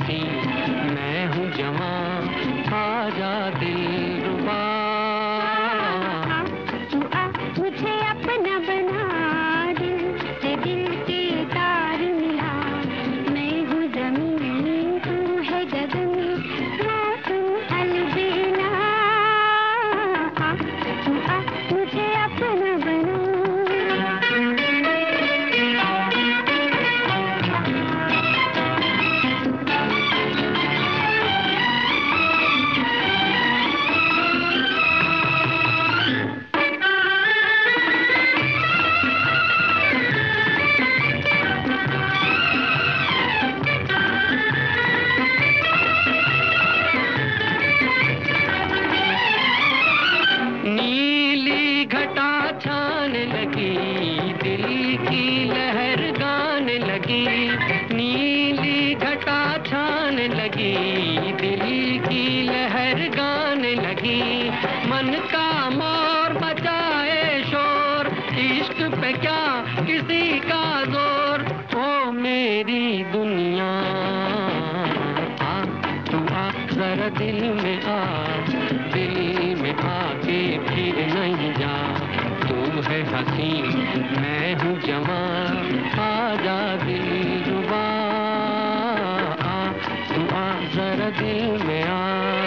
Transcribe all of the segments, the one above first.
हसी, मैं हूँ जवां, आजा दिलरुबा। तू आ मुझे अपना बना, दिल से दिल के तार मिला। मैं हूँ ज़मीन, तू है गगन, मौसम अलबेला। तू आ मुझे अपना बना। नीली घटा छाने लगी, दिल की लहर गाने लगी। नीली घटा छाने लगी, दिल की लहर गाने लगी। मन का मोर मचाए शोर, इश्क पे क्या किसी का जोर। ओ मेरी दुनिया, आ तू आ जरा दिल में आ, दिल में आके फिर नहीं जा। तू है हसी, मैं हूँ जवां, आजा दिलरुबा। आ तू आ जरा दिल में आ।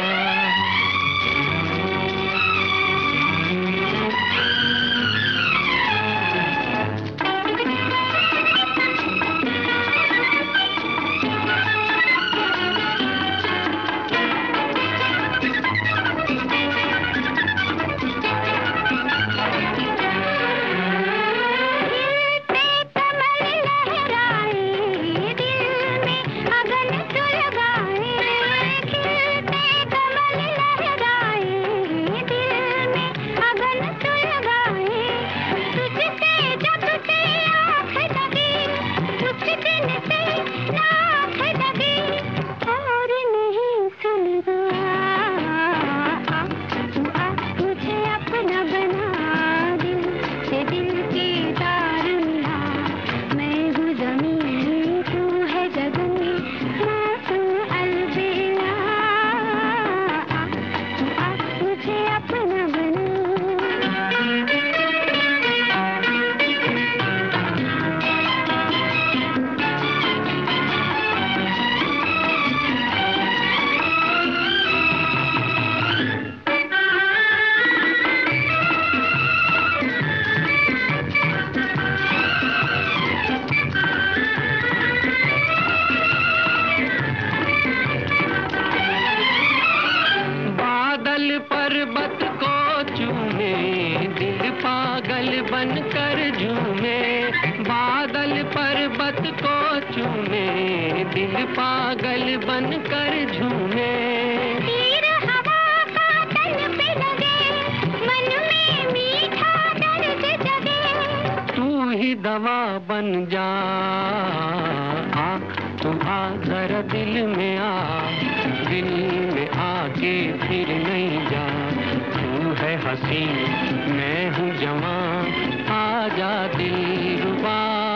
पर्वत को चूमे, दिल पागल बनकर झूमे। बादल पर्वत को चूमे, दिल पागल बनकर झूमे। तीर हवा का तन पे लगे, मन में मीठा दर्द जगे। तू ही दवा बन जा, आ तू आ जरा दिल में आ, दिल में आके फिर नहीं जा। तू है हसी, मैं हूँ जवां, आजा दिलरुबा।